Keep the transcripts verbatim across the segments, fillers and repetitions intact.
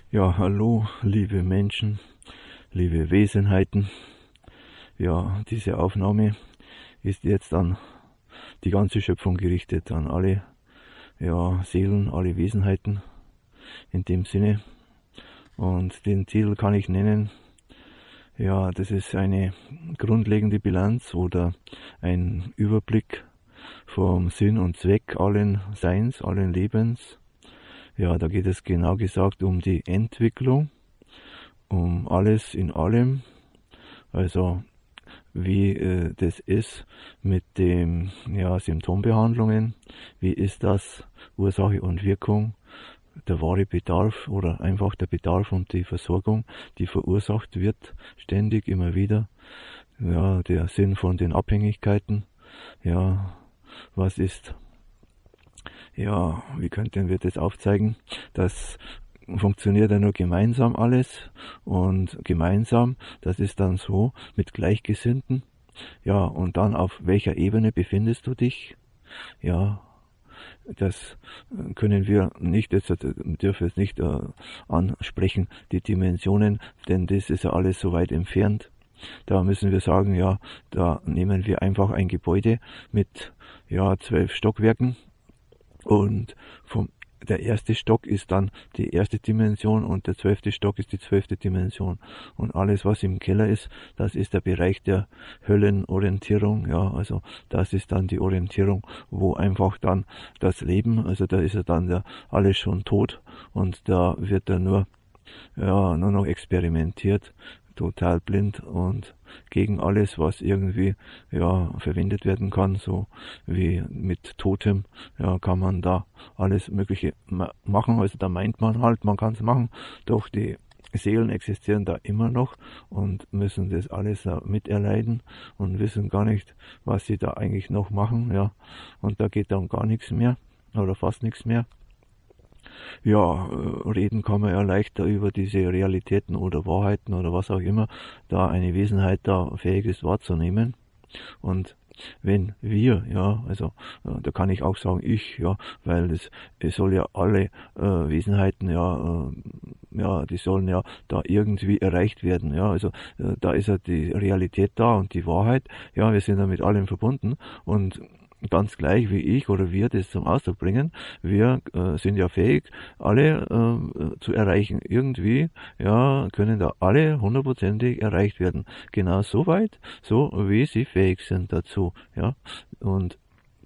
Ja, hallo, liebe Menschen, liebe Wesenheiten. Ja, diese Aufnahme ist jetzt an die ganze Schöpfung gerichtet, an alle ja, Seelen, alle Wesenheiten in dem Sinne. Und den Titel kann ich nennen, ja, das ist eine grundlegende Bilanz oder ein Überblick vom Sinn und Zweck allen Seins, allen Lebens. Ja, da geht es genau gesagt um die Entwicklung, um alles in allem, also wie äh, das ist mit den ja, Symptombehandlungen, wie ist das Ursache und Wirkung, der wahre Bedarf oder einfach der Bedarf und die Versorgung, die verursacht wird, ständig immer wieder, ja, der Sinn von den Abhängigkeiten, ja, was ist, ja, wie könnten wir das aufzeigen, das funktioniert ja nur gemeinsam alles und gemeinsam, das ist dann so mit Gleichgesinnten, ja, und dann auf welcher Ebene befindest du dich, ja, das können wir nicht, jetzt dürfen es nicht äh, ansprechen, die Dimensionen, denn das ist ja alles so weit entfernt. Da müssen wir sagen, ja, da nehmen wir einfach ein Gebäude mit, ja, zwölf Stockwerken und vom der erste Stock ist dann die erste Dimension und der zwölfte Stock ist die zwölfte Dimension. Und alles, was im Keller ist, das ist der Bereich der Höllenorientierung. Ja, also das ist dann die Orientierung, wo einfach dann das Leben, also da ist ja dann der, alles schon tot und da wird dann nur, ja, nur noch experimentiert, total blind und gegen alles, was irgendwie ja verwendet werden kann, so wie mit Totem, ja, kann man da alles Mögliche machen. Also da meint man halt, man kann es machen, doch die Seelen existieren da immer noch und müssen das alles da miterleiden und wissen gar nicht, was sie da eigentlich noch machen, ja. Und da geht dann gar nichts mehr oder fast nichts mehr. Ja, reden kann man ja leichter über diese Realitäten oder Wahrheiten oder was auch immer, da eine Wesenheit da fähig ist wahrzunehmen. Und wenn wir, ja, also da kann ich auch sagen ich, ja, weil es, es soll ja alle äh, Wesenheiten, ja, äh, ja, die sollen ja da irgendwie erreicht werden, ja, also äh, da ist ja die Realität da und die Wahrheit, ja, wir sind ja mit allem verbunden und ganz gleich wie ich oder wir das zum Ausdruck bringen, wir äh, sind ja fähig, alle äh, zu erreichen. Irgendwie, ja, können da alle hundertprozentig erreicht werden. Genau so weit, so wie sie fähig sind dazu, ja. Und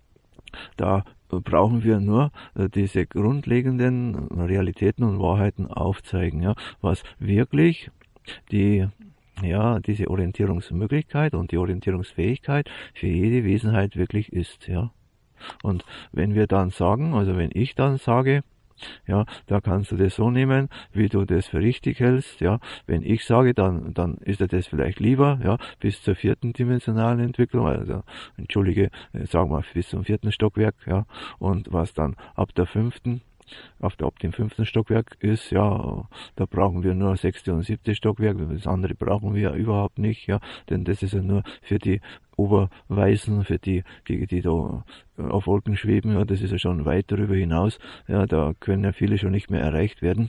da brauchen wir nur äh, diese grundlegenden Realitäten und Wahrheiten aufzeigen, ja, was wirklich die ja, diese Orientierungsmöglichkeit und die Orientierungsfähigkeit für jede Wesenheit wirklich ist, ja. Und wenn wir dann sagen, also wenn ich dann sage, ja, da kannst du das so nehmen, wie du das für richtig hältst, ja. Wenn ich sage, dann, dann ist dir das vielleicht lieber, ja, bis zur vierten dimensionalen Entwicklung, also, entschuldige, sagen wir bis zum vierten Stockwerk, ja. Und was dann ab der fünften auf der, ab dem fünften Stockwerk ist, ja, da brauchen wir nur sechste und siebte Stockwerk, das andere brauchen wir ja überhaupt nicht, ja, denn das ist ja nur für die Oberweisen, für die, die, die da auf Wolken schweben, ja, das ist ja schon weit darüber hinaus, ja, da können ja viele schon nicht mehr erreicht werden.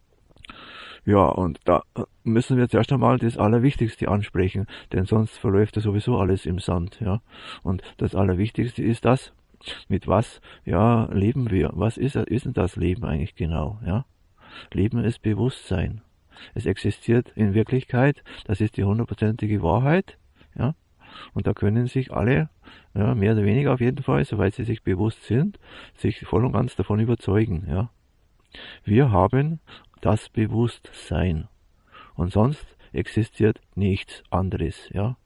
Ja, und da müssen wir zuerst einmal das Allerwichtigste ansprechen, denn sonst verläuft ja sowieso alles im Sand, ja, und das Allerwichtigste ist das, mit was, ja, leben wir? Was ist, ist denn das Leben eigentlich genau, ja? Leben ist Bewusstsein. Es existiert in Wirklichkeit, das ist die hundertprozentige Wahrheit, ja? Und da können sich alle, ja, mehr oder weniger auf jeden Fall, soweit sie sich bewusst sind, sich voll und ganz davon überzeugen, ja? Wir haben das Bewusstsein. Und sonst existiert nichts anderes, ja?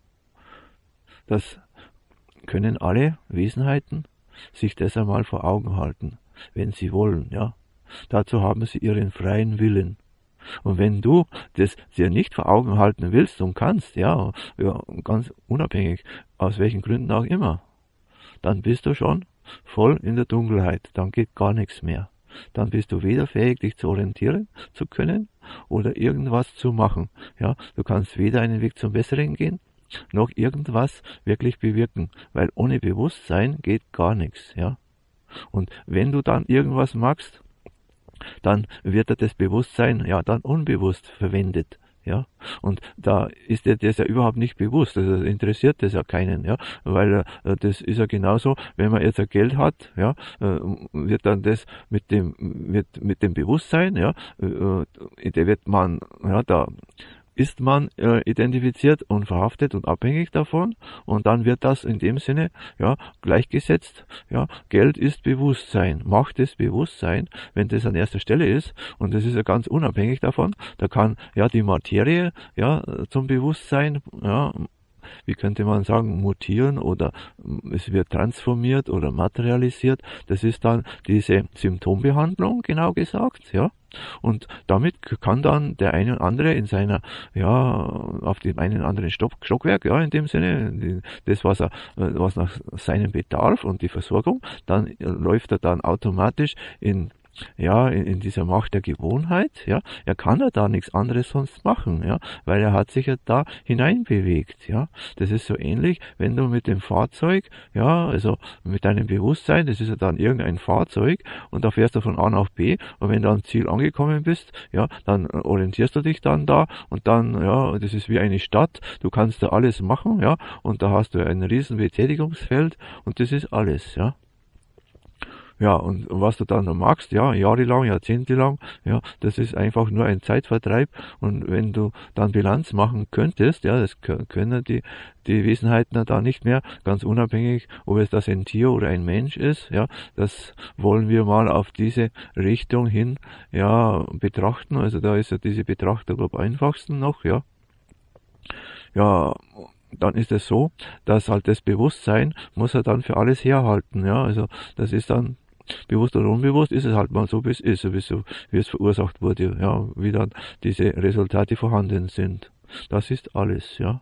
Das können alle Wesenheiten sich das einmal vor Augen halten, wenn sie wollen, ja. Dazu haben sie ihren freien Willen. Und wenn du das dir nicht vor Augen halten willst und kannst, ja, ja, ganz unabhängig, aus welchen Gründen auch immer, dann bist du schon voll in der Dunkelheit, dann geht gar nichts mehr. Dann bist du weder fähig, dich zu orientieren zu können oder irgendwas zu machen, ja. Du kannst weder einen Weg zum Besseren gehen, noch irgendwas wirklich bewirken, weil ohne Bewusstsein geht gar nichts, ja. Und wenn du dann irgendwas machst, dann wird er das Bewusstsein ja dann unbewusst verwendet. Ja, und da ist dir das ja überhaupt nicht bewusst, also interessiert das ja keinen, ja, weil äh, das ist ja genauso, wenn man jetzt ein Geld hat, ja, äh, wird dann das mit dem, wird mit dem Bewusstsein, ja, äh, der wird man, ja, da ist man äh, identifiziert und verhaftet und abhängig davon, und dann wird das in dem Sinne ja gleichgesetzt. Ja, Geld ist Bewusstsein, Macht ist Bewusstsein, wenn das an erster Stelle ist, und das ist ja ganz unabhängig davon. Da kann ja die Materie ja zum Bewusstsein, ja, wie könnte man sagen, mutieren, oder es wird transformiert oder materialisiert. Das ist dann diese Symptombehandlung, genau gesagt, ja. Und damit kann dann der eine und andere in seiner, ja, auf dem einen oder anderen Stock, Stockwerk, ja, in dem Sinne, das, was er, was nach seinem Bedarf und die Versorgung, dann läuft er dann automatisch in ja, in, in dieser Macht der Gewohnheit, ja, er kann ja da nichts anderes sonst machen, ja, weil er hat sich ja da hineinbewegt, ja. Das ist so ähnlich, wenn du mit dem Fahrzeug, ja, also mit deinem Bewusstsein, das ist ja dann irgendein Fahrzeug, und da fährst du von A nach B, und wenn du am Ziel angekommen bist, ja, dann orientierst du dich dann da, und dann, ja, das ist wie eine Stadt, du kannst da alles machen, ja, und da hast du ein riesen Betätigungsfeld, und das ist alles, ja. Ja, und was du dann noch magst, ja, jahrelang, jahrzehntelang, ja, das ist einfach nur ein Zeitvertreib. Und wenn du dann Bilanz machen könntest, ja, das können die, die Wesenheiten da nicht mehr, ganz unabhängig, ob es das ein Tier oder ein Mensch ist, ja, das wollen wir mal auf diese Richtung hin, ja, betrachten. Also da ist ja diese Betrachtung am einfachsten noch, ja. Ja, dann ist es so, dass halt das Bewusstsein muss er dann für alles herhalten, ja, also das ist dann bewusst oder unbewusst, ist es halt mal so, wie es ist, so wie es verursacht wurde, ja, wie dann diese Resultate vorhanden sind. Das ist alles, ja.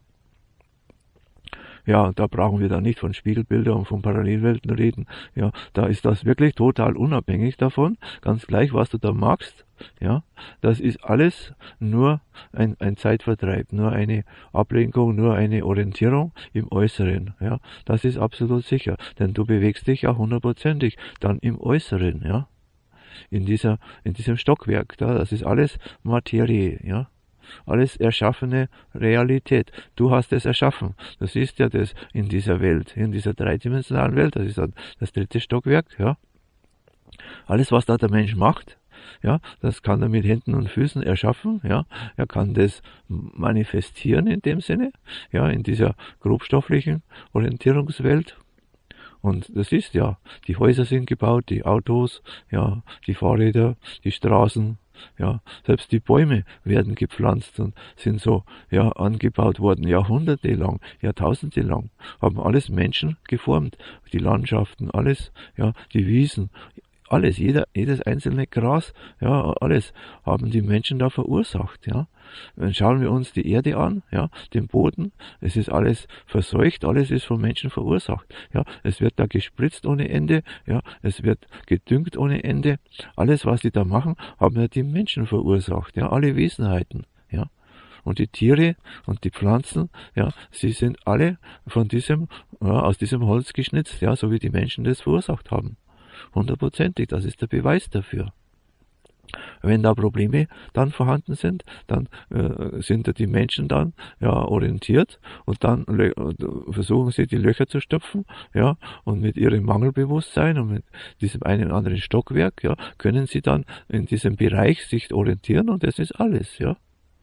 Ja, da brauchen wir dann nicht von Spiegelbildern und von Parallelwelten reden. Ja, da ist das wirklich total unabhängig davon, ganz gleich, was du da magst. Ja, das ist alles nur ein, ein Zeitvertreib, nur eine Ablenkung, nur eine Orientierung im Äußeren. Ja, das ist absolut sicher, denn du bewegst dich ja hundertprozentig dann im Äußeren. Ja, in dieser, in diesem Stockwerk. Da, das ist alles Materie. Ja. Alles erschaffene Realität. Du hast es erschaffen. Du siehst ja das in dieser Welt, in dieser dreidimensionalen Welt. Das ist dann das dritte Stockwerk. Ja, alles, was da der Mensch macht, ja, das kann er mit Händen und Füßen erschaffen. Ja, er kann das manifestieren in dem Sinne. Ja, in dieser grobstofflichen Orientierungswelt. Und das ist ja, die Häuser sind gebaut, die Autos, ja, die Fahrräder, die Straßen. Ja, selbst die Bäume werden gepflanzt und sind so, ja, angebaut worden, Jahrhunderte lang, Jahrtausende lang, haben alles Menschen geformt, die Landschaften, alles, ja, die Wiesen, alles, jeder, jedes einzelne Gras, ja, alles haben die Menschen da verursacht, ja. Dann schauen wir uns die Erde an, ja, den Boden, es ist alles verseucht, alles ist von Menschen verursacht, ja, es wird da gespritzt ohne Ende, ja, es wird gedüngt ohne Ende, alles, was die da machen, haben ja die Menschen verursacht, ja, alle Wesenheiten, ja. Und die Tiere und die Pflanzen, ja, sie sind alle von diesem, ja, aus diesem Holz geschnitzt, ja, so wie die Menschen das verursacht haben. Hundertprozentig, das ist der Beweis dafür. Wenn da Probleme dann vorhanden sind, dann äh, sind da die Menschen dann ja orientiert, und dann versuchen sie die Löcher zu stopfen, ja, und mit ihrem Mangelbewusstsein und mit diesem einen oder anderen Stockwerk, ja, können sie dann in diesem Bereich sich orientieren, und das ist alles, ja.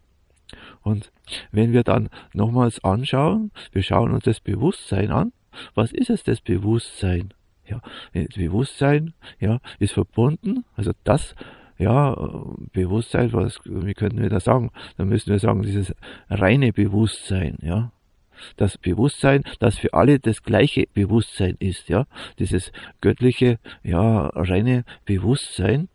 Und wenn wir dann nochmals anschauen, wir schauen uns das Bewusstsein an, was ist es, das Bewusstsein? Ja, das Bewusstsein, ja, ist verbunden, also das, ja, Bewusstsein, was, wie könnten wir das sagen? Dann müssen wir sagen, dieses reine Bewusstsein, ja. Das Bewusstsein, das für alle das gleiche Bewusstsein ist, ja. Dieses göttliche, ja, reine Bewusstsein,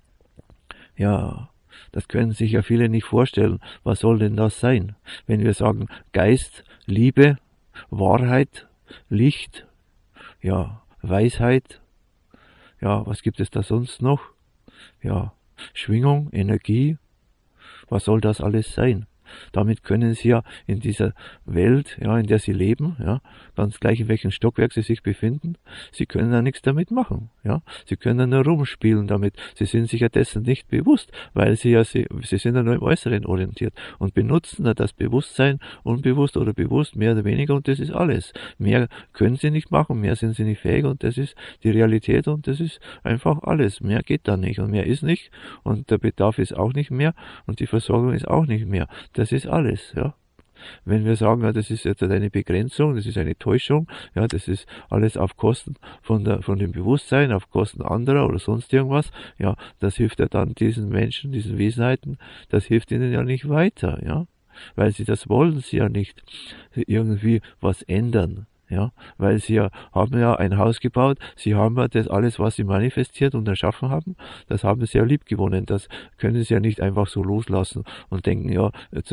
ja, das können sich ja viele nicht vorstellen. Was soll denn das sein? Wenn wir sagen Geist, Liebe, Wahrheit, Licht, ja, Weisheit, ja, was gibt es da sonst noch? Ja, Schwingung, Energie, was soll das alles sein? Damit können sie ja in dieser Welt, ja, in der sie leben, ja, ganz gleich in welchem Stockwerk sie sich befinden, sie können ja nichts damit machen, ja. Sie können ja nur rumspielen damit. Sie sind sich ja dessen nicht bewusst, weil sie ja, sie, sie sind ja nur im Äußeren orientiert und benutzen ja das Bewusstsein unbewusst oder bewusst, mehr oder weniger, und das ist alles. Mehr können sie nicht machen, mehr sind sie nicht fähig, und das ist die Realität, und das ist einfach alles. Mehr geht da nicht und mehr ist nicht, und der Bedarf ist auch nicht mehr und die Versorgung ist auch nicht mehr. Das ist alles, ja. Wenn wir sagen, ja, das ist jetzt eine Begrenzung, das ist eine Täuschung, ja, das ist alles auf Kosten von der, von dem Bewusstsein, auf Kosten anderer oder sonst irgendwas, ja, das hilft ja dann diesen Menschen, diesen Wesenheiten, das hilft ihnen ja nicht weiter, ja, weil sie das wollen sie ja nicht irgendwie was ändern. Ja, weil sie ja haben ja ein Haus gebaut, sie haben ja das alles, was sie manifestiert und erschaffen haben, das haben sie ja lieb gewonnen, das können sie ja nicht einfach so loslassen und denken, ja, das,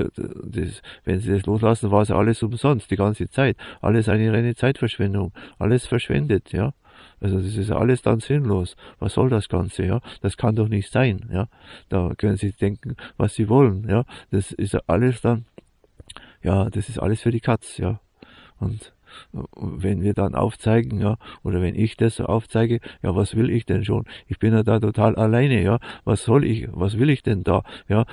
wenn sie das loslassen, war es ja alles umsonst, die ganze Zeit, alles eine reine Zeitverschwendung, alles verschwendet, ja. Also das ist ja alles dann sinnlos. Was soll das Ganze, ja? Das kann doch nicht sein, ja. Da können sie denken, was sie wollen, ja. Das ist ja alles dann, ja, das ist alles für die Katz, ja. Und wenn wir dann aufzeigen, ja, oder wenn ich das so aufzeige, ja, was will ich denn schon? Ich bin ja da total alleine, ja. Was soll ich, was will ich denn da? Ja,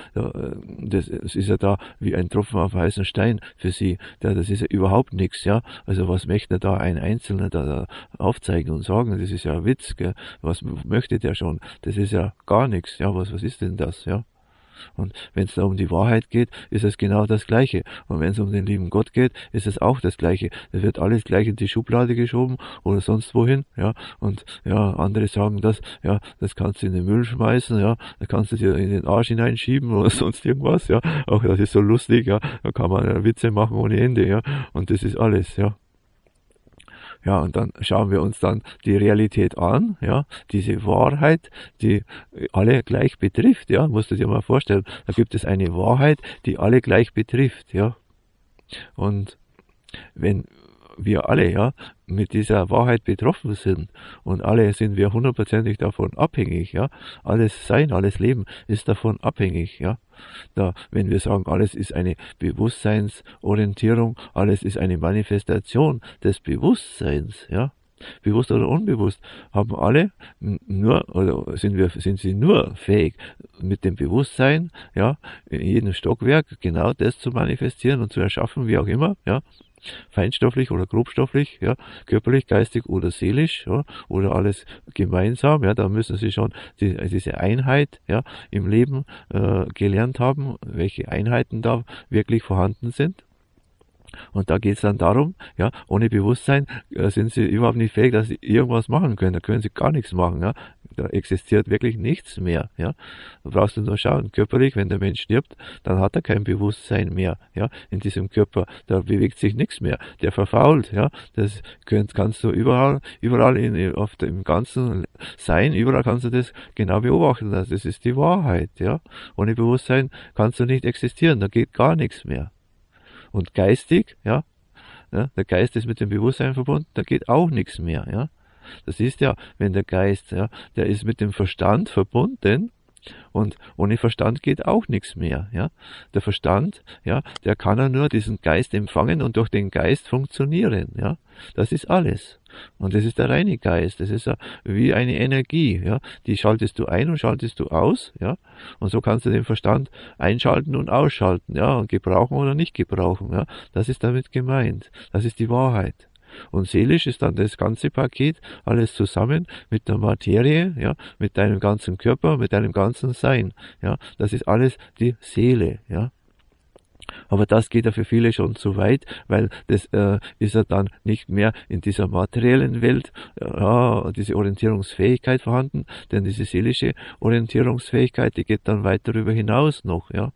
das ist ja da wie ein Tropfen auf heißen Stein für sie. Ja, das ist ja überhaupt nichts, ja. Also was möchte da ein Einzelner da, da aufzeigen und sagen? Das ist ja ein Witz, gell? Was möchte der schon? Das ist ja gar nichts, ja. Was, was ist denn das, ja? Und wenn es da um die Wahrheit geht, ist es genau das Gleiche. Und wenn es um den lieben Gott geht, ist es auch das Gleiche. Es wird alles gleich in die Schublade geschoben oder sonst wohin, ja. Und ja, andere sagen das, ja, das kannst du in den Müll schmeißen, ja, da kannst du dir in den Arsch hineinschieben oder sonst irgendwas, ja. Auch das ist so lustig, ja. Da kann man ja Witze machen ohne Ende, ja. Und das ist alles, ja. Ja, und dann schauen wir uns dann die Realität an, ja, diese Wahrheit, die alle gleich betrifft, ja, musst du dir mal vorstellen, da gibt es eine Wahrheit, die alle gleich betrifft, ja. Und wenn wir alle, ja, mit dieser Wahrheit betroffen sind und alle sind wir hundertprozentig davon abhängig, ja, alles Sein, alles Leben ist davon abhängig, ja. Da, wenn wir sagen, alles ist eine Bewusstseinsorientierung, alles ist eine Manifestation des Bewusstseins, ja, bewusst oder unbewusst, haben alle nur, oder sind wir, sind sie nur fähig, mit dem Bewusstsein, ja, in jedem Stockwerk genau das zu manifestieren und zu erschaffen, wie auch immer, ja, feinstofflich oder grobstofflich, ja, körperlich, geistig oder seelisch, ja, oder alles gemeinsam, ja, da müssen sie schon die, diese Einheit, ja, im Leben äh, gelernt haben, welche Einheiten da wirklich vorhanden sind. Und da geht es dann darum, ja, ohne Bewusstsein äh, sind sie überhaupt nicht fähig, dass sie irgendwas machen können. Da können sie gar nichts machen, ja. Da existiert wirklich nichts mehr, ja. Da brauchst du nur schauen, körperlich, wenn der Mensch stirbt, dann hat er kein Bewusstsein mehr, ja, in diesem Körper. Da bewegt sich nichts mehr. Der verfault, ja. Das könnt, kannst du überall, überall in, auf dem ganzen Sein, überall kannst du das genau beobachten. Das ist die Wahrheit, ja. Ohne Bewusstsein kannst du nicht existieren. Da geht gar nichts mehr. Und geistig, ja, ja, der Geist ist mit dem Bewusstsein verbunden, da geht auch nichts mehr, ja. Das ist ja, wenn der Geist, ja, der ist mit dem Verstand verbunden, und ohne Verstand geht auch nichts mehr, ja. Der Verstand, ja, der kann ja nur diesen Geist empfangen und durch den Geist funktionieren, ja. Das ist alles. Und das ist der reine Geist. Das ist ja wie eine Energie, ja. Die schaltest du ein und schaltest du aus, ja. Und so kannst du den Verstand einschalten und ausschalten, ja, und gebrauchen oder nicht gebrauchen, ja. Das ist damit gemeint. Das ist die Wahrheit. Und seelisch ist dann das ganze Paket, alles zusammen mit der Materie, ja, mit deinem ganzen Körper, mit deinem ganzen Sein, ja. Das ist alles die Seele, ja. Aber das geht ja für viele schon zu weit, weil das äh, ist ja dann nicht mehr in dieser materiellen Welt, ja, diese Orientierungsfähigkeit vorhanden, denn diese seelische Orientierungsfähigkeit, die geht dann weit darüber hinaus noch, ja.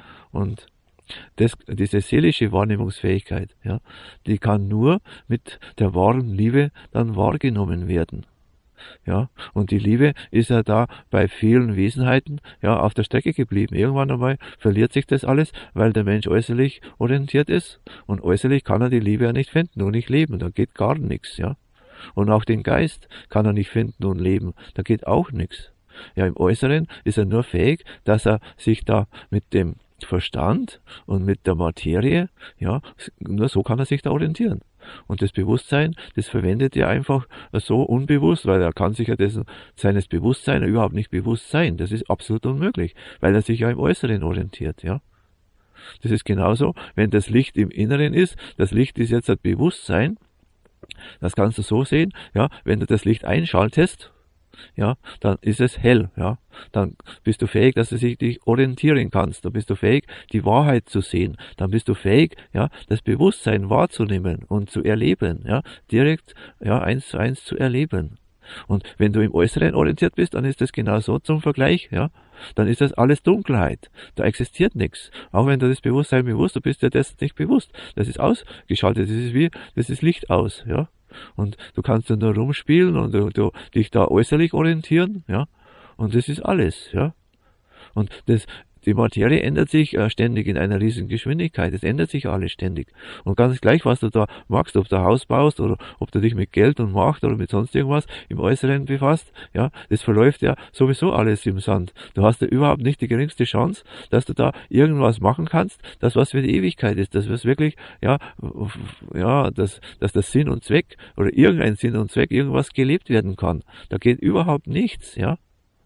Und Das, diese seelische Wahrnehmungsfähigkeit, ja, die kann nur mit der wahren Liebe dann wahrgenommen werden. Ja, und die Liebe ist ja da bei vielen Wesenheiten, ja, auf der Strecke geblieben. Irgendwann einmal verliert sich das alles, weil der Mensch äußerlich orientiert ist, und äußerlich kann er die Liebe ja nicht finden und nicht leben, da geht gar nichts, ja. Und auch den Geist kann er nicht finden und leben, da geht auch nichts. Ja, im Äußeren ist er nur fähig, dass er sich da mit dem Verstand und mit der Materie, ja, nur so kann er sich da orientieren. Und das Bewusstsein, das verwendet er einfach so unbewusst, weil er kann sich ja dessen, seines Bewusstseins überhaupt nicht bewusst sein. Das ist absolut unmöglich, weil er sich ja im Äußeren orientiert, ja. Das ist genauso, wenn das Licht im Inneren ist, das Licht ist jetzt ein Bewusstsein, das kannst du so sehen, ja, wenn du das Licht einschaltest, ja, dann ist es hell, ja. Dann bist du fähig, dass du dich orientieren kannst. Dann bist du fähig, die Wahrheit zu sehen. Dann bist du fähig, ja, das Bewusstsein wahrzunehmen und zu erleben, ja, direkt, ja, eins zu eins zu erleben. Und wenn du im Äußeren orientiert bist, dann ist das genau so zum Vergleich, ja. Dann ist das alles Dunkelheit. Da existiert nichts. Auch wenn du das Bewusstsein bewusst, du bist dir das nicht bewusst. Das ist ausgeschaltet. Das ist wie, das ist Licht aus, ja. Und du kannst dann nur rumspielen und du, du dich da äußerlich orientieren, ja. Und das ist alles, ja. Und das, die Materie ändert sich äh, ständig in einer riesigen Geschwindigkeit. Es ändert sich alles ständig. Und ganz gleich, was du da machst, ob du ein Haus baust oder ob du dich mit Geld und Macht oder mit sonst irgendwas im Äußeren befasst, ja, das verläuft ja sowieso alles im Sand. Du hast ja überhaupt nicht die geringste Chance, dass du da irgendwas machen kannst, das was für die Ewigkeit ist, das was wirklich, ja, ja, dass, dass das Sinn und Zweck oder irgendein Sinn und Zweck irgendwas gelebt werden kann. Da geht überhaupt nichts, ja.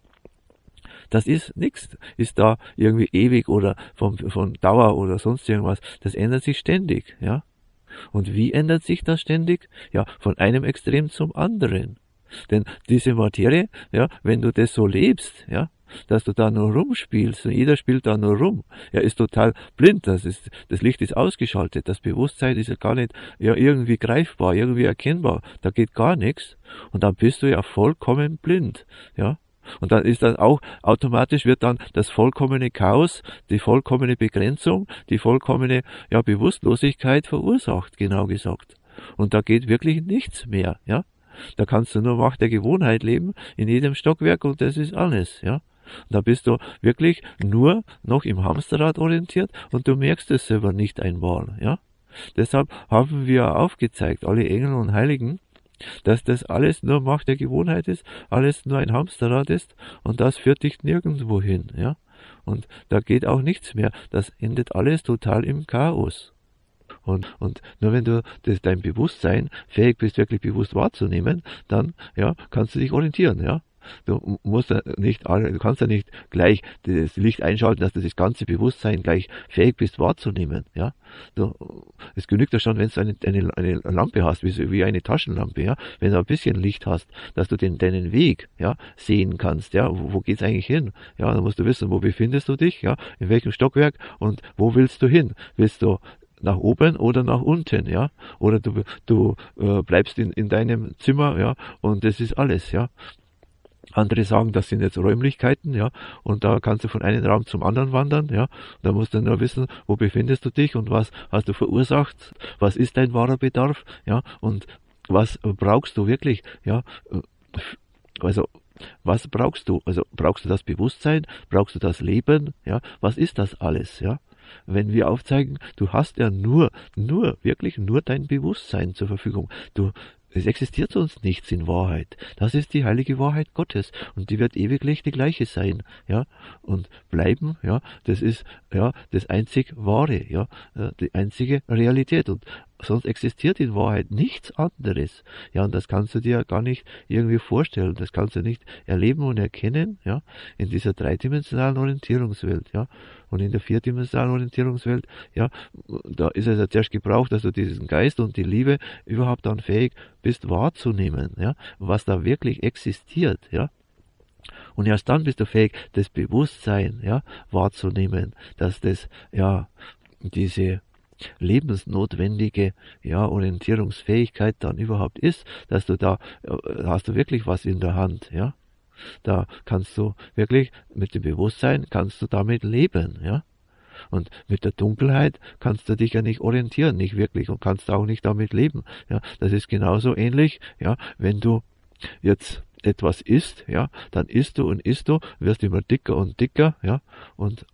Das ist nichts, ist da irgendwie ewig oder von, von Dauer oder sonst irgendwas. Das ändert sich ständig, ja. Und wie ändert sich das ständig? Ja, von einem Extrem zum anderen. Denn diese Materie, ja, wenn du das so lebst, ja, dass du da nur rumspielst und jeder spielt da nur rum, ja, ist total blind, das ist, das Licht ist ausgeschaltet, das Bewusstsein ist ja gar nicht, ja, irgendwie greifbar, irgendwie erkennbar, da geht gar nichts und dann bist du ja vollkommen blind, ja. Und dann ist dann auch automatisch wird dann das vollkommene Chaos, die vollkommene Begrenzung, die vollkommene, ja, Bewusstlosigkeit verursacht, genau gesagt. Und da geht wirklich nichts mehr, ja. Da kannst du nur Macht der Gewohnheit leben, in jedem Stockwerk und das ist alles, ja. Und da bist du wirklich nur noch im Hamsterrad orientiert und du merkst es selber nicht einmal, ja. Deshalb haben wir aufgezeigt, alle Engel und Heiligen, dass das alles nur Macht der Gewohnheit ist, alles nur ein Hamsterrad ist und das führt dich nirgendwo hin, ja. Und da geht auch nichts mehr. Das endet alles total im Chaos. Und, und nur wenn du das, dein Bewusstsein fähig bist, wirklich bewusst wahrzunehmen, dann, ja, kannst du dich orientieren, ja. Du musst ja nicht, du kannst ja nicht gleich das Licht einschalten, dass du das ganze Bewusstsein gleich fähig bist wahrzunehmen, ja. Du, es genügt ja schon, wenn du eine, eine, eine Lampe hast, wie, wie eine Taschenlampe, ja. Wenn du ein bisschen Licht hast, dass du den, deinen Weg, ja, sehen kannst, ja. Wo, wo geht's eigentlich hin? Ja, dann musst du wissen, wo befindest du dich, ja, in welchem Stockwerk und wo willst du hin? Willst du nach oben oder nach unten, ja, oder du, du äh, bleibst in, in deinem Zimmer, ja, und das ist alles, ja. Andere sagen, das sind jetzt Räumlichkeiten, ja, und da kannst du von einem Raum zum anderen wandern, ja, da musst du nur wissen, wo befindest du dich und was hast du verursacht, was ist dein wahrer Bedarf, ja, und was brauchst du wirklich, ja, also, was brauchst du, also brauchst du das Bewusstsein, brauchst du das Leben, ja, was ist das alles, ja. Wenn wir aufzeigen, du hast ja nur, nur, wirklich nur dein Bewusstsein zur Verfügung. Du, es existiert sonst nichts in Wahrheit. Das ist die heilige Wahrheit Gottes und die wird ewiglich die gleiche sein, ja, und bleiben, ja, das ist, ja, das einzig Wahre, ja, die einzige Realität und sonst existiert in Wahrheit nichts anderes, ja, und das kannst du dir gar nicht irgendwie vorstellen, das kannst du nicht erleben und erkennen, ja, in dieser dreidimensionalen Orientierungswelt, ja, und in der vierdimensionalen Orientierungswelt, ja, da ist es ja zuerst gebraucht, dass du diesen Geist und die Liebe überhaupt dann fähig bist wahrzunehmen, ja, was da wirklich existiert, ja. Und erst dann bist du fähig, das Bewusstsein, ja, wahrzunehmen, dass das, ja, diese lebensnotwendige, ja, Orientierungsfähigkeit dann überhaupt ist, dass du da, hast du wirklich was in der Hand, ja. Da kannst du wirklich, mit dem Bewusstsein kannst du damit leben, ja. Und mit der Dunkelheit kannst du dich ja nicht orientieren, nicht wirklich, und kannst auch nicht damit leben, ja. Das ist genauso ähnlich, ja, wenn du jetzt etwas isst, ja, dann isst du und isst du, wirst immer dicker und dicker, ja, und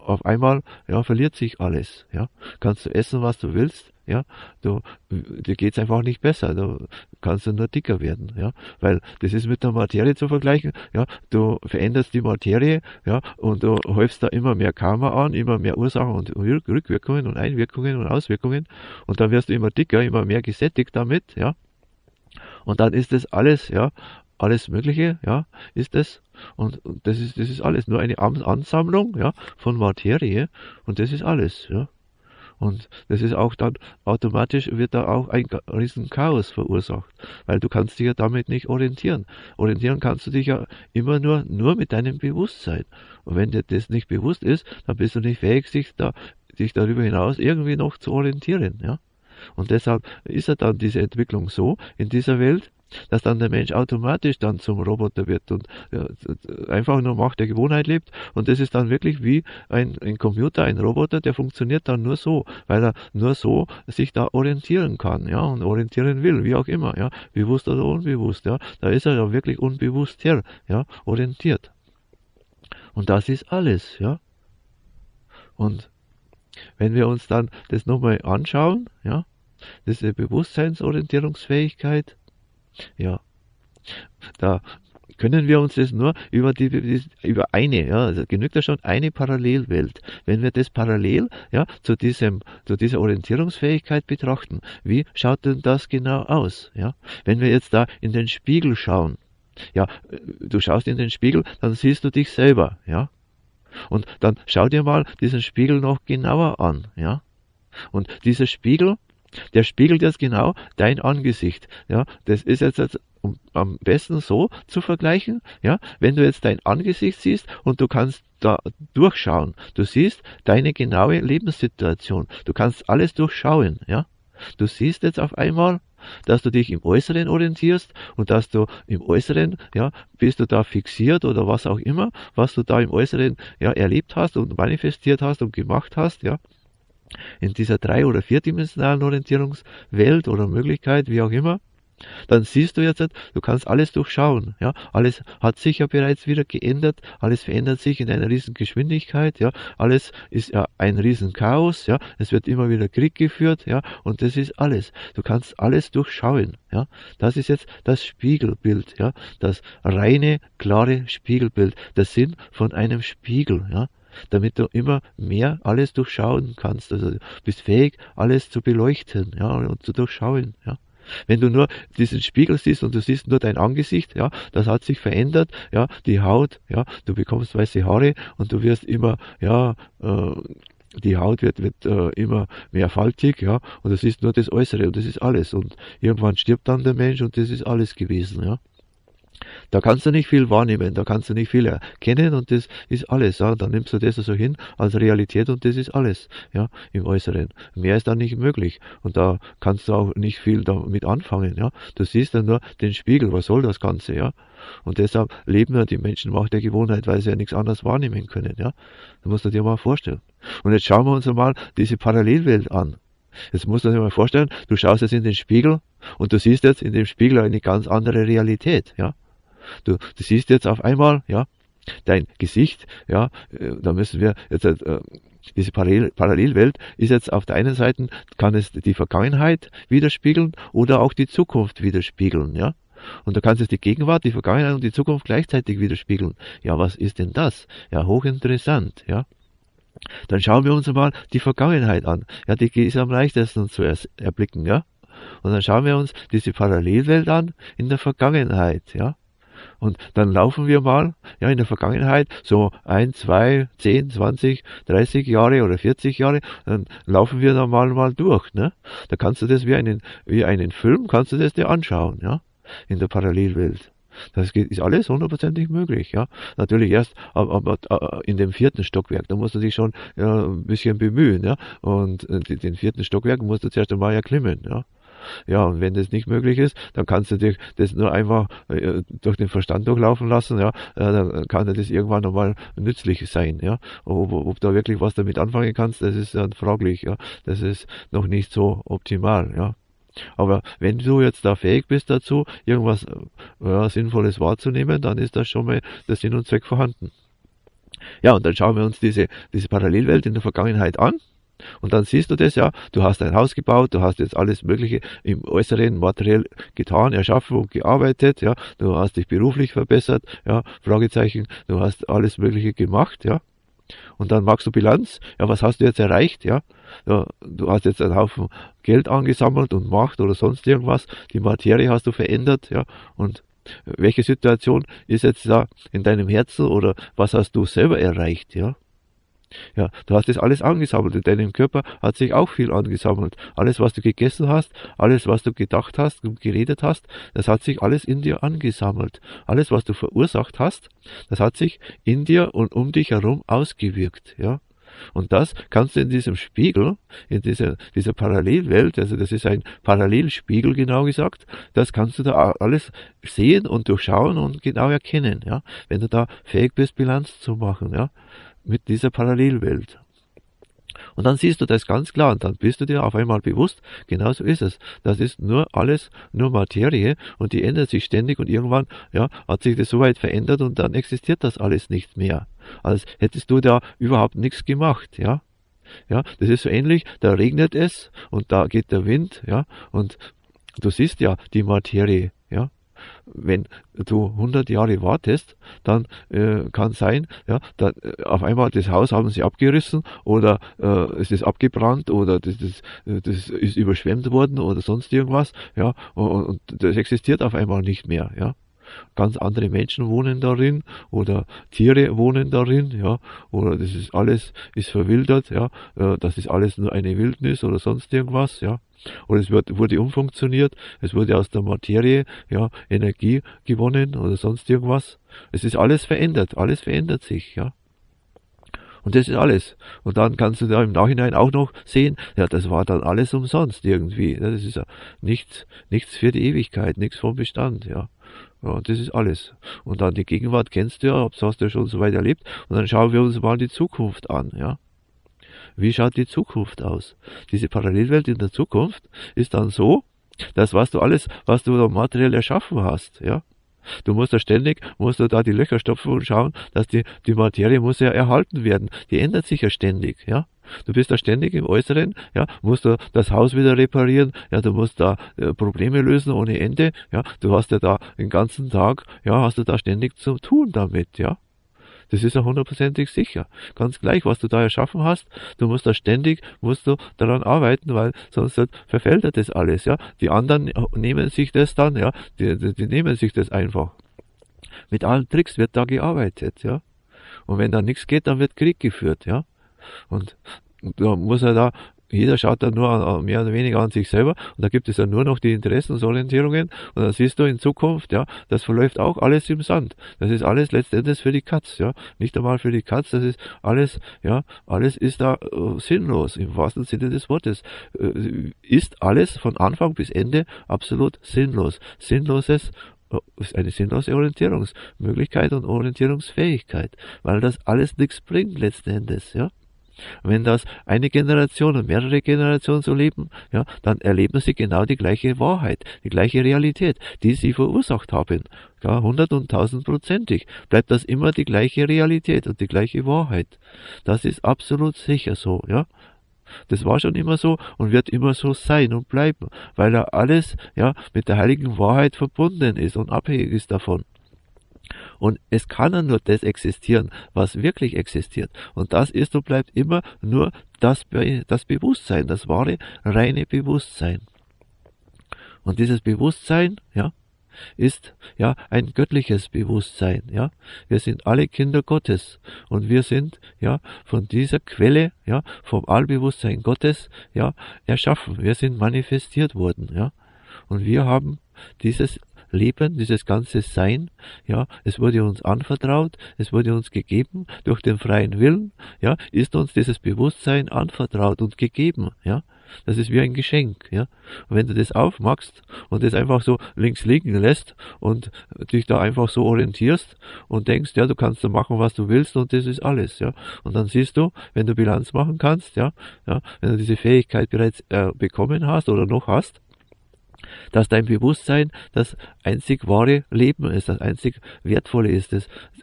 auf einmal, ja, verliert sich alles, ja. Kannst du essen, was du willst, ja, du, dir geht's einfach nicht besser, du kannst du nur dicker werden, ja, weil das ist mit der Materie zu vergleichen, ja, du veränderst die Materie, ja, und du häufst da immer mehr Karma an, immer mehr Ursachen und Rückwirkungen und Einwirkungen und Auswirkungen und dann wirst du immer dicker, immer mehr gesättigt damit, ja, und dann ist das alles, ja, alles Mögliche, ja, ist es. Und, und das ist, das ist alles nur eine Ansammlung, ja, von Materie. Und das ist alles, ja. Und das ist auch dann, automatisch wird da auch ein riesen Chaos verursacht. Weil du kannst dich ja damit nicht orientieren. Orientieren kannst du dich ja immer nur, nur mit deinem Bewusstsein. Und wenn dir das nicht bewusst ist, dann bist du nicht fähig, sich da, dich darüber hinaus irgendwie noch zu orientieren, ja. Und deshalb ist ja dann diese Entwicklung so in dieser Welt, dass dann der Mensch automatisch dann zum Roboter wird und ja, einfach nur Macht der Gewohnheit lebt. Und das ist dann wirklich wie ein, ein Computer, ein Roboter, der funktioniert dann nur so, weil er nur so sich da orientieren kann, ja, und orientieren will, wie auch immer, ja, bewusst oder unbewusst, ja. Da ist er ja wirklich unbewusst her, ja, orientiert. Und das ist alles, ja. Und wenn wir uns dann das nochmal anschauen, ja, diese Bewusstseinsorientierungsfähigkeit, ja, da können wir uns das nur über die, über eine, ja, also genügt ja schon eine Parallelwelt. Wenn wir das parallel, ja, zu diesem, zu dieser Orientierungsfähigkeit betrachten, wie schaut denn das genau aus, ja? Wenn wir jetzt da in den Spiegel schauen, ja, du schaust in den Spiegel, dann siehst du dich selber, ja? Und dann schau dir mal diesen Spiegel noch genauer an, ja? Und dieser Spiegel, der spiegelt jetzt genau dein Angesicht, ja? Das ist jetzt, jetzt um, am besten so zu vergleichen, ja? Wenn du jetzt dein Angesicht siehst und du kannst da durchschauen, du siehst deine genaue Lebenssituation, du kannst alles durchschauen, ja? Du siehst jetzt auf einmal, dass du dich im Äußeren orientierst und dass du im Äußeren, ja, bist du da fixiert oder was auch immer, was du da im Äußeren, ja, erlebt hast und manifestiert hast und gemacht hast, ja, in dieser drei- oder vierdimensionalen Orientierungswelt oder Möglichkeit, wie auch immer, dann siehst du jetzt, du kannst alles durchschauen, ja, alles hat sich ja bereits wieder geändert, alles verändert sich in einer riesen Geschwindigkeit, ja, alles ist ja ein riesen Chaos, ja, es wird immer wieder Krieg geführt, ja, und das ist alles, du kannst alles durchschauen, ja, das ist jetzt das Spiegelbild, ja, das reine, klare Spiegelbild, der Sinn von einem Spiegel, ja, damit du immer mehr alles durchschauen kannst, also du bist fähig, alles zu beleuchten, ja, und zu durchschauen, ja. Wenn du nur diesen Spiegel siehst und du siehst nur dein Angesicht, ja, das hat sich verändert, ja, die Haut, ja, du bekommst weiße Haare und du wirst immer, ja, äh, die Haut wird, wird äh, immer mehr faltig, ja, und du siehst nur das Äußere und das ist alles und irgendwann stirbt dann der Mensch und das ist alles gewesen, ja. Da kannst du nicht viel wahrnehmen, da kannst du nicht viel erkennen und das ist alles, ja. Dann nimmst du das so hin als Realität und das ist alles, ja, im Äußeren. Mehr ist dann nicht möglich und da kannst du auch nicht viel damit anfangen, ja. Du siehst dann nur den Spiegel, was soll das Ganze, ja. Und deshalb leben ja die Menschen Macht der Gewohnheit, weil sie ja nichts anderes wahrnehmen können, ja. Das musst du dir mal vorstellen. Und jetzt schauen wir uns mal diese Parallelwelt an. Jetzt musst du dir mal vorstellen, du schaust jetzt in den Spiegel und du siehst jetzt in dem Spiegel eine ganz andere Realität, ja. Du, du siehst jetzt auf einmal, ja, dein Gesicht, ja, da müssen wir jetzt, äh, diese Parallel, Parallelwelt ist jetzt auf der einen Seite, kann es die Vergangenheit widerspiegeln oder auch die Zukunft widerspiegeln, ja. Und da kannst du die Gegenwart, die Vergangenheit und die Zukunft gleichzeitig widerspiegeln. Ja, was ist denn das? Ja, hochinteressant, ja. Dann schauen wir uns mal die Vergangenheit an. Ja, die ist am leichtesten zu erblicken, ja. Und dann schauen wir uns diese Parallelwelt an in der Vergangenheit, ja. Und dann laufen wir mal, ja, in der Vergangenheit, so ein, zwei, zehn, zwanzig, dreißig Jahre oder vierzig Jahre, dann laufen wir da mal, mal durch, ne? Da kannst du das wie einen, wie einen Film, kannst du das dir anschauen, ja? In der Parallelwelt. Das geht, ist alles hundertprozentig möglich, ja. Natürlich erst aber, aber in dem vierten Stockwerk, da musst du dich schon, ja, ein bisschen bemühen, ja. Und den vierten Stockwerk musst du zuerst einmal erklimmen, ja. Ja, und wenn das nicht möglich ist, dann kannst du dir das nur einfach äh, durch den Verstand durchlaufen lassen, ja, äh, dann kann dir das irgendwann nochmal nützlich sein, ja. Ob, ob da wirklich was damit anfangen kannst, das ist dann fraglich, ja. Das ist noch nicht so optimal, ja. Aber wenn du jetzt da fähig bist dazu, irgendwas äh, Sinnvolles wahrzunehmen, dann ist das schon mal der Sinn und Zweck vorhanden. Ja, und dann schauen wir uns diese, diese Parallelwelt in der Vergangenheit an. Und dann siehst du das, ja, du hast ein Haus gebaut, du hast jetzt alles Mögliche im Äußeren materiell getan, erschaffen und gearbeitet, ja, du hast dich beruflich verbessert, ja, Fragezeichen, du hast alles Mögliche gemacht, ja. Und dann machst du Bilanz, ja, was hast du jetzt erreicht, ja? Ja, du hast jetzt einen Haufen Geld angesammelt und Macht oder sonst irgendwas, die Materie hast du verändert, ja, und welche Situation ist jetzt da in deinem Herzen oder was hast du selber erreicht, ja? Ja, du hast das alles angesammelt. In deinem Körper hat sich auch viel angesammelt. Alles, was du gegessen hast, alles, was du gedacht hast und geredet hast, das hat sich alles in dir angesammelt. Alles, was du verursacht hast, das hat sich in dir und um dich herum ausgewirkt, ja. Und das kannst du in diesem Spiegel, in dieser, dieser Parallelwelt, also das ist ein Parallelspiegel genau gesagt, das kannst du da alles sehen und durchschauen und genau erkennen, ja, wenn du da fähig bist, Bilanz zu machen, ja, mit dieser Parallelwelt. Und dann siehst du das ganz klar und dann bist du dir auf einmal bewusst, genau so ist es. Das ist nur alles, nur Materie und die ändert sich ständig und irgendwann, ja, hat sich das so weit verändert und dann existiert das alles nicht mehr. Als hättest du da überhaupt nichts gemacht, ja. Ja, das ist so ähnlich, da regnet es und da geht der Wind, ja, und du siehst ja die Materie, ja. Wenn du hundert Jahre wartest, dann äh, kann sein, ja, dann, äh, auf einmal das Haus haben sie abgerissen oder äh, es ist abgebrannt oder das, das, das ist überschwemmt worden oder sonst irgendwas, ja, und, und das existiert auf einmal nicht mehr, ja. Ganz andere Menschen wohnen darin oder Tiere wohnen darin, ja, oder das ist alles ist verwildert, ja, das ist alles nur eine Wildnis oder sonst irgendwas, ja. Oder es wird, wurde umfunktioniert, es wurde aus der Materie, ja, Energie gewonnen oder sonst irgendwas. Es ist alles verändert, alles verändert sich, ja. Und das ist alles. Und dann kannst du da im Nachhinein auch noch sehen, ja, das war dann alles umsonst irgendwie. Das ist ja nichts, nichts für die Ewigkeit, nichts vom Bestand, ja. Ja, das ist alles. Und dann die Gegenwart kennst du ja, das hast du ja schon so weit erlebt. Und dann schauen wir uns mal die Zukunft an, ja. Wie schaut die Zukunft aus? Diese Parallelwelt in der Zukunft ist dann so, dass was du alles, was du da materiell erschaffen hast, ja. Du musst da ständig, musst du da die Löcher stopfen und schauen, dass die, die Materie muss ja erhalten werden. Die ändert sich ja ständig, ja. Du bist da ständig im Äußeren, ja, musst du das Haus wieder reparieren, ja, du musst da äh, Probleme lösen ohne Ende, ja, du hast ja da den ganzen Tag, ja, hast du da ständig zu tun damit, ja. Das ist ja hundertprozentig sicher. Ganz gleich, was du da erschaffen hast, du musst da ständig, musst du daran arbeiten, weil sonst verfällt ja das alles, ja. Die anderen nehmen sich das dann, ja, die, die, die nehmen sich das einfach. Mit allen Tricks wird da gearbeitet, ja. Und wenn da nichts geht, dann wird Krieg geführt, ja. Und da muss er da, jeder schaut dann nur mehr oder weniger an sich selber und da gibt es ja nur noch die Interessensorientierungen und dann siehst du in Zukunft, ja, das verläuft auch alles im Sand. Das ist alles letztendlich für die Katz, ja, nicht einmal für die Katz, das ist alles, ja, alles ist da äh, sinnlos, im wahrsten Sinne des Wortes. Äh, ist alles von Anfang bis Ende absolut sinnlos. Sinnloses ist eine sinnlose Orientierungsmöglichkeit und Orientierungsfähigkeit, weil das alles nichts bringt letzten Endes, ja. Wenn das eine Generation und mehrere Generationen so leben, ja, dann erleben sie genau die gleiche Wahrheit, die gleiche Realität, die sie verursacht haben. Ja, hundert- und tausendprozentig bleibt das immer die gleiche Realität und die gleiche Wahrheit. Das ist absolut sicher so, ja. Das war schon immer so und wird immer so sein und bleiben, weil ja alles, ja, mit der heiligen Wahrheit verbunden ist und abhängig ist davon. Und es kann ja nur das existieren, was wirklich existiert. Und das ist und bleibt immer nur das, das Bewusstsein, das wahre, reine Bewusstsein. Und dieses Bewusstsein, ja, ist ja ein göttliches Bewusstsein, ja. Wir sind alle Kinder Gottes und wir sind ja von dieser Quelle, ja, vom Allbewusstsein Gottes, ja, erschaffen. Wir sind manifestiert worden, ja. Und wir haben dieses Leben, dieses ganze Sein, ja, es wurde uns anvertraut, es wurde uns gegeben, durch den freien Willen, ja, ist uns dieses Bewusstsein anvertraut und gegeben, ja. Das ist wie ein Geschenk, ja. Und wenn du das aufmachst und das einfach so links liegen lässt und dich da einfach so orientierst und denkst, ja, du kannst da machen, was du willst und das ist alles, ja. Und dann siehst du, wenn du Bilanz machen kannst, ja, ja, wenn du diese Fähigkeit bereits äh, bekommen hast oder noch hast, dass dein Bewusstsein das einzig wahre Leben ist, das einzig wertvolle ist, das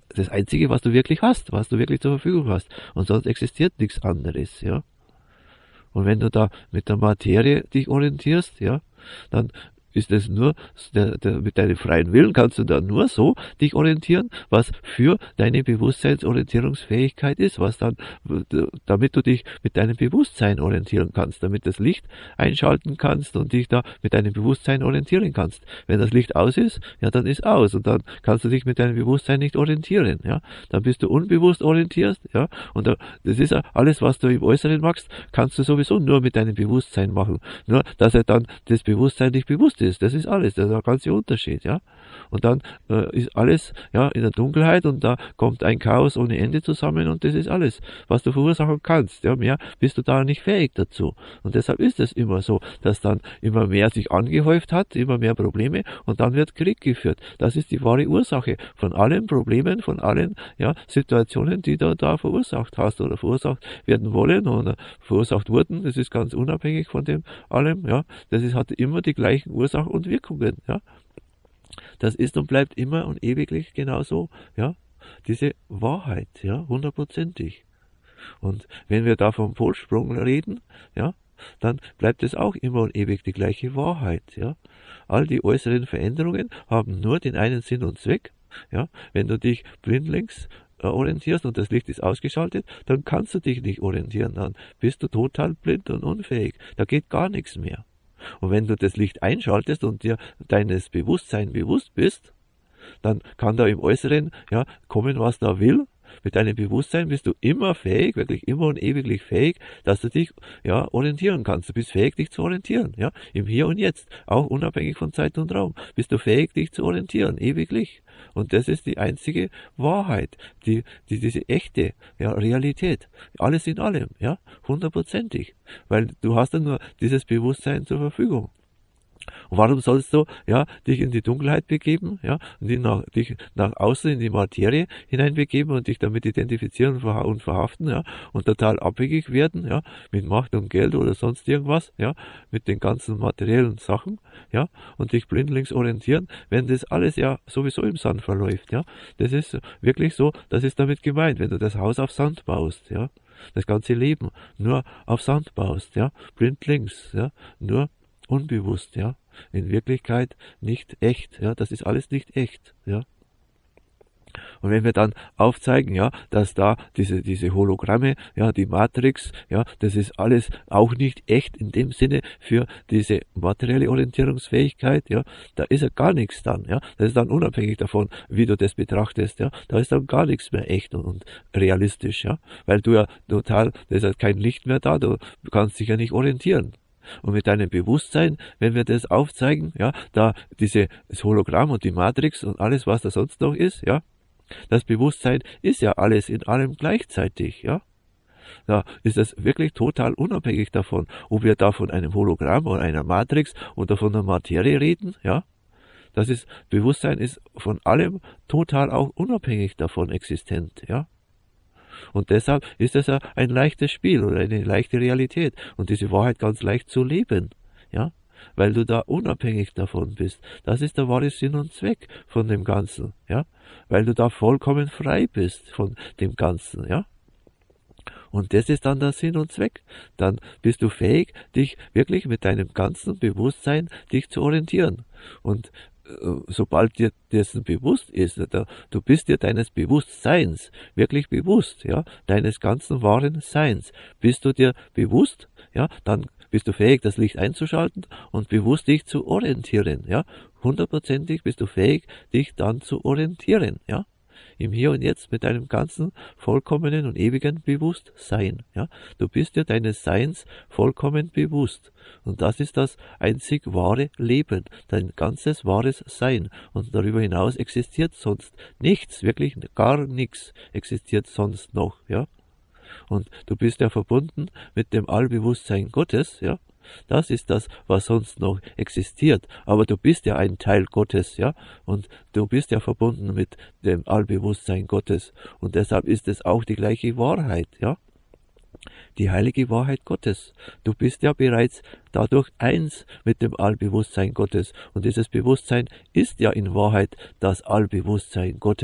das Einzige, was du wirklich hast, was du wirklich zur Verfügung hast. Und sonst existiert nichts anderes, ja. Und wenn du da mit der Materie dich orientierst, ja, dann ist es nur, der, der, mit deinem freien Willen kannst du da nur so dich orientieren, was für deine Bewusstseinsorientierungsfähigkeit ist, was dann, damit du dich mit deinem Bewusstsein orientieren kannst, damit das Licht einschalten kannst und dich da mit deinem Bewusstsein orientieren kannst. Wenn das Licht aus ist, ja, dann ist aus und dann kannst du dich mit deinem Bewusstsein nicht orientieren, ja. Dann bist du unbewusst orientiert, ja, und da, das ist ja alles, was du im Äußeren machst, kannst du sowieso nur mit deinem Bewusstsein machen. Nur, dass er dann das Bewusstsein nicht bewusst ist. Das ist alles, das ist der ganze Unterschied, ja. Und dann äh, ist alles, ja, in der Dunkelheit und da kommt ein Chaos ohne Ende zusammen und das ist alles, was du verursachen kannst, ja. Mehr bist du da nicht fähig dazu. Und deshalb ist es immer so, dass dann immer mehr sich angehäuft hat, immer mehr Probleme und dann wird Krieg geführt. Das ist die wahre Ursache von allen Problemen, von allen, ja, Situationen, die du da verursacht hast oder verursacht werden wollen oder verursacht wurden. Das ist ganz unabhängig von dem allem, ja. Das ist, hat immer die gleichen Ursachen und Wirkungen, ja. Das ist und bleibt immer und ewiglich genauso, ja. Diese Wahrheit, ja, hundertprozentig. Und wenn wir da vom Polsprung reden, ja, dann bleibt es auch immer und ewig die gleiche Wahrheit, ja. All die äußeren Veränderungen haben nur den einen Sinn und Zweck, ja. Wenn du dich blindlings orientierst und das Licht ist ausgeschaltet, dann kannst du dich nicht orientieren, dann bist du total blind und unfähig. Da geht gar nichts mehr. Und wenn du das Licht einschaltest und dir deines Bewusstseins bewusst bist, dann kann da im Äußeren, ja, kommen, was da will. Mit deinem Bewusstsein bist du immer fähig, wirklich immer und ewiglich fähig, dass du dich, ja, orientieren kannst. Du bist fähig, dich zu orientieren, ja, im Hier und Jetzt, auch unabhängig von Zeit und Raum, bist du fähig, dich zu orientieren, ewiglich. Und das ist die einzige Wahrheit, die, die diese echte, ja, Realität. Alles in allem, ja, hundertprozentig. Weil du hast dann nur dieses Bewusstsein zur Verfügung. Und warum sollst du, ja, dich in die Dunkelheit begeben, ja, und dich nach, dich nach außen in die Materie hineinbegeben und dich damit identifizieren und verhaften, ja, und total abhängig werden, ja, mit Macht und Geld oder sonst irgendwas, ja, mit den ganzen materiellen Sachen, ja, und dich blindlings orientieren, wenn das alles ja sowieso im Sand verläuft, ja. Das ist wirklich so, das ist damit gemeint, wenn du das Haus auf Sand baust, ja, das ganze Leben nur auf Sand baust, ja, blindlings, ja, nur unbewusst, ja, in Wirklichkeit nicht echt, ja, das ist alles nicht echt, ja. Und wenn wir dann aufzeigen, ja, dass da diese, diese Hologramme, ja, die Matrix, ja, das ist alles auch nicht echt in dem Sinne für diese materielle Orientierungsfähigkeit, ja, da ist ja gar nichts dann, ja, das ist dann unabhängig davon, wie du das betrachtest, ja, da ist dann gar nichts mehr echt und, und realistisch, ja, weil du ja total, da ist ja kein Licht mehr da, du kannst dich ja nicht orientieren. Und mit deinem Bewusstsein, wenn wir das aufzeigen, ja, da diese, das Hologramm und die Matrix und alles, was da sonst noch ist, ja, das Bewusstsein ist ja alles in allem gleichzeitig, ja. Da ist es wirklich total unabhängig davon, ob wir da von einem Hologramm oder einer Matrix oder von der Materie reden, ja. Das ist, Bewusstsein ist von allem total auch unabhängig davon existent, ja. Und deshalb ist es ja ein leichtes Spiel oder eine leichte Realität und diese Wahrheit ganz leicht zu leben, ja, weil du da unabhängig davon bist. Das ist der wahre Sinn und Zweck von dem Ganzen, ja, weil du da vollkommen frei bist von dem Ganzen, ja. Und das ist dann der Sinn und Zweck. Dann bist du fähig, dich wirklich mit deinem ganzen Bewusstsein dich zu orientieren. Und sobald dir dessen bewusst ist, du bist dir deines Bewusstseins wirklich bewusst, ja, deines ganzen wahren Seins, bist du dir bewusst, ja, dann bist du fähig, das Licht einzuschalten und bewusst dich zu orientieren, ja, hundertprozentig bist du fähig, dich dann zu orientieren, ja, im Hier und Jetzt mit deinem ganzen vollkommenen und ewigen Bewusstsein, ja, du bist dir deines Seins vollkommen bewusst und das ist das einzig wahre Leben, dein ganzes wahres Sein und darüber hinaus existiert sonst nichts, wirklich gar nichts existiert sonst noch, ja, und du bist ja verbunden mit dem Allbewusstsein Gottes, ja. Das ist das, was sonst noch existiert. Aber du bist ja ein Teil Gottes, ja. Und du bist ja verbunden mit dem Allbewusstsein Gottes. Und deshalb ist es auch die gleiche Wahrheit, ja. Die heilige Wahrheit Gottes. Du bist ja bereits dadurch eins mit dem Allbewusstsein Gottes. Und dieses Bewusstsein ist ja in Wahrheit das Allbewusstsein Gottes.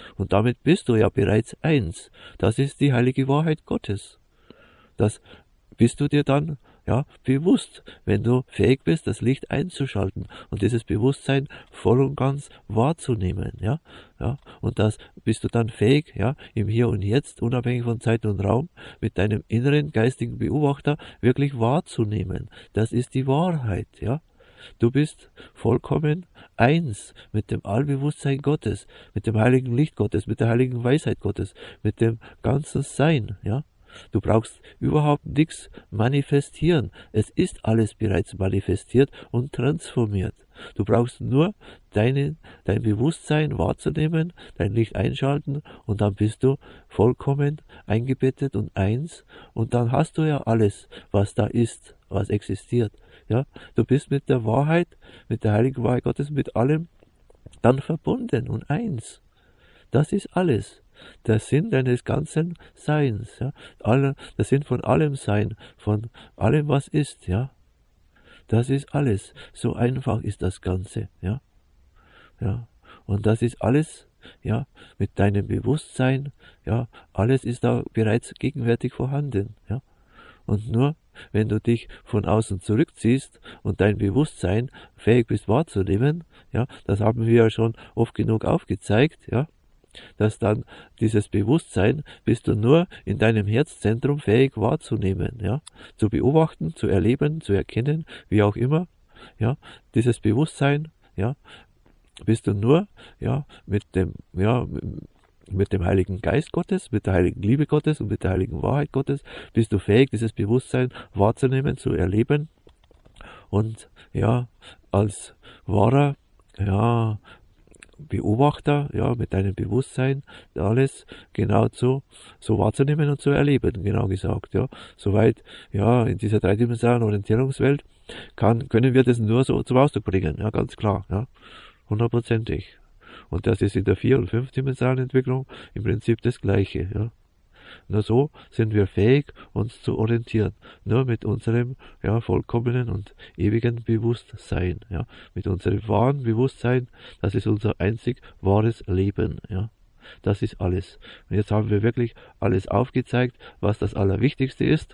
Und damit bist du ja bereits eins. Das ist die heilige Wahrheit Gottes. Das bist du dir dann ja bewusst, wenn du fähig bist, das Licht einzuschalten und dieses Bewusstsein voll und ganz wahrzunehmen, ja, ja, und das bist du dann fähig, ja, im Hier und Jetzt, unabhängig von Zeit und Raum, mit deinem inneren geistigen Beobachter wirklich wahrzunehmen. Das ist die Wahrheit, ja. Du bist vollkommen eins mit dem Allbewusstsein Gottes, mit dem heiligen Licht Gottes, mit der heiligen Weisheit Gottes, mit dem ganzen Sein, ja. Du brauchst überhaupt nichts manifestieren. Es ist alles bereits manifestiert und transformiert. Du brauchst nur deine, dein Bewusstsein wahrzunehmen, dein Licht einschalten und dann bist du vollkommen eingebettet und eins und dann hast du ja alles, was da ist, was existiert. Ja, du bist mit der Wahrheit, mit der heiligen Wahrheit Gottes, mit allem dann verbunden und eins. Das ist alles. Der Sinn deines ganzen Seins, ja, alle, der Sinn von allem Sein, von allem, was ist, ja, das ist alles. So einfach ist das Ganze, ja, ja, und das ist alles, ja, mit deinem Bewusstsein, ja, alles ist da bereits gegenwärtig vorhanden, ja, und nur wenn du dich von außen zurückziehst und dein Bewusstsein fähig bist wahrzunehmen, ja, das haben wir ja schon oft genug aufgezeigt, ja, dass dann dieses Bewusstsein bist du nur in deinem Herzzentrum fähig wahrzunehmen, ja, zu beobachten, zu erleben, zu erkennen, wie auch immer, ja, dieses Bewusstsein, ja, bist du nur, ja, mit dem, ja, mit dem Heiligen Geist Gottes, mit der heiligen Liebe Gottes und mit der heiligen Wahrheit Gottes, bist du fähig, dieses Bewusstsein wahrzunehmen, zu erleben und, ja, als wahrer, ja, Beobachter, ja, mit deinem Bewusstsein alles genau so, so wahrzunehmen und zu erleben, genau gesagt, ja. Soweit, ja, in dieser dreidimensionalen Orientierungswelt kann, können wir das nur so zum Ausdruck bringen, ja, ganz klar, ja, hundertprozentig. Und das ist in der vier- und fünfdimensionalen Entwicklung im Prinzip das Gleiche, ja. Nur so sind wir fähig, uns zu orientieren. Nur mit unserem, ja, vollkommenen und ewigen Bewusstsein, ja. Mit unserem wahren Bewusstsein, das ist unser einzig wahres Leben, ja. Das ist alles. Und jetzt haben wir wirklich alles aufgezeigt, was das Allerwichtigste ist.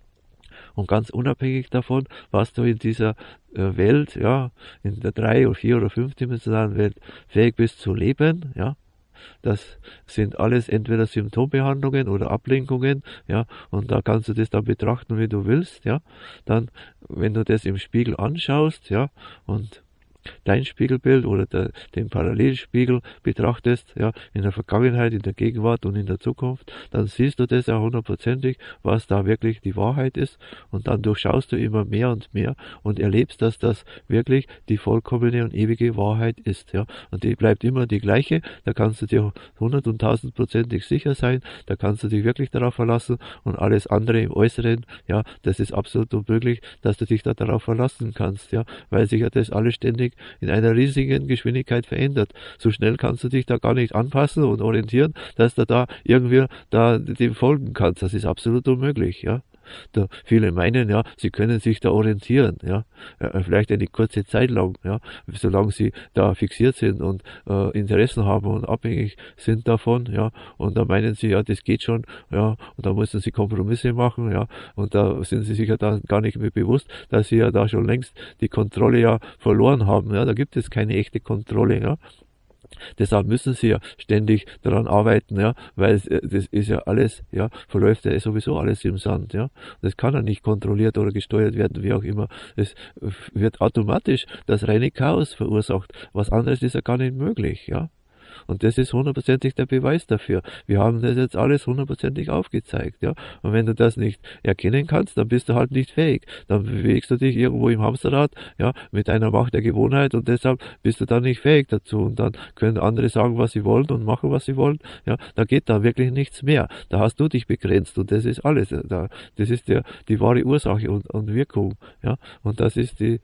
Und ganz unabhängig davon, was du in dieser äh, Welt, ja, in der drei- oder vier- oder fünfdimensionalen Welt fähig bist zu leben, ja. Das sind alles entweder Symptombehandlungen oder Ablenkungen, ja, und da kannst du das dann betrachten, wie du willst, ja. Dann, wenn du das im Spiegel anschaust, ja, und dein Spiegelbild oder der, den Parallelspiegel betrachtest, ja, in der Vergangenheit, in der Gegenwart und in der Zukunft, dann siehst du das ja hundertprozentig, was da wirklich die Wahrheit ist, und dann durchschaust du immer mehr und mehr und erlebst, dass das wirklich die vollkommene und ewige Wahrheit ist, ja, und die bleibt immer die gleiche, da kannst du dir hundert- und tausendprozentig sicher sein, da kannst du dich wirklich darauf verlassen, und alles andere im Äußeren, ja, das ist absolut unmöglich, dass du dich da darauf verlassen kannst, ja, weil sich ja das alles ständig in einer riesigen Geschwindigkeit verändert. So schnell kannst du dich da gar nicht anpassen und orientieren, dass du da irgendwie da dem folgen kannst. Das ist absolut unmöglich, ja. Da viele meinen, ja, sie können sich da orientieren, ja, äh, vielleicht eine kurze Zeit lang, ja, solange sie da fixiert sind und äh, Interessen haben und abhängig sind davon, ja, und da meinen sie, ja, das geht schon, ja, und da müssen sie Kompromisse machen, ja, und da sind sie sich ja dann gar nicht mehr bewusst, dass sie ja da schon längst die Kontrolle ja verloren haben, ja, da gibt es keine echte Kontrolle, ja. Deshalb müssen sie ja ständig daran arbeiten, ja, weil das ist ja alles, ja, verläuft ja sowieso alles im Sand, ja. Das kann ja nicht kontrolliert oder gesteuert werden, wie auch immer. Es wird automatisch das reine Chaos verursacht. Was anderes ist ja gar nicht möglich, ja. Und das ist hundertprozentig der Beweis dafür. Wir haben das jetzt alles hundertprozentig aufgezeigt, ja. Und wenn du das nicht erkennen kannst, dann bist du halt nicht fähig. Dann bewegst du dich irgendwo im Hamsterrad, ja, mit einer Macht der Gewohnheit, und deshalb bist du dann nicht fähig dazu. Und dann können andere sagen, was sie wollen und machen, was sie wollen, ja. Da geht da wirklich nichts mehr. Da hast du dich begrenzt, und das ist alles. Da, das ist der, die wahre Ursache und, und Wirkung, ja. Und das ist die,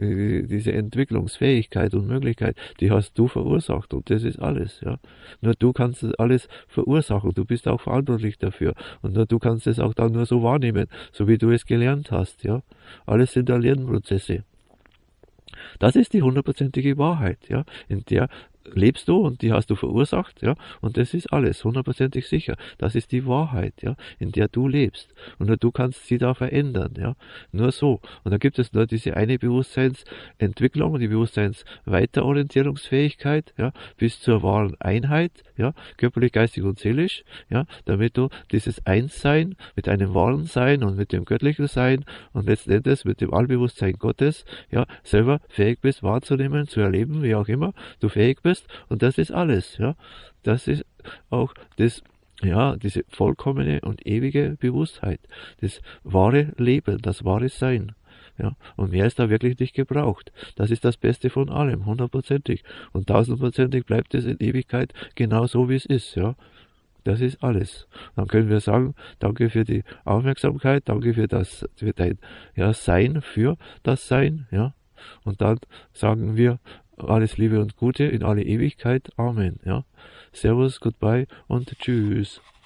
diese Entwicklungsfähigkeit und Möglichkeit, die hast du verursacht, und das ist alles. Ja. Nur du kannst das alles verursachen, du bist auch verantwortlich dafür, und nur du kannst es auch dann nur so wahrnehmen, so wie du es gelernt hast. Ja. Alles sind da Lernprozesse. Das ist die hundertprozentige Wahrheit, ja, in der lebst du und die hast du verursacht, ja, und das ist alles, hundertprozentig sicher. Das ist die Wahrheit, ja, in der du lebst. Und nur du kannst sie da verändern, ja, nur so. Und da gibt es nur diese eine Bewusstseinsentwicklung, die Bewusstseinsweiterorientierungsfähigkeit, ja, bis zur wahren Einheit, ja, körperlich, geistig und seelisch, ja, damit du dieses Einssein mit einem wahren Sein und mit dem göttlichen Sein und letzten Endes mit dem Allbewusstsein Gottes, ja, selber fähig bist wahrzunehmen, zu erleben, wie auch immer du fähig bist. Und das ist alles, ja. Das ist auch das, ja, diese vollkommene und ewige Bewusstheit, das wahre Leben, das wahre Sein. Ja, und mehr ist da wirklich nicht gebraucht. Das ist das Beste von allem, hundertprozentig. Und tausendprozentig bleibt es in Ewigkeit genau so, wie es ist, ja. Das ist alles. Dann können wir sagen, danke für die Aufmerksamkeit, danke für das, für dein, ja, Sein, für das Sein, ja. Und dann sagen wir, alles Liebe und Gute in alle Ewigkeit. Amen. Ja. Servus, goodbye und tschüss.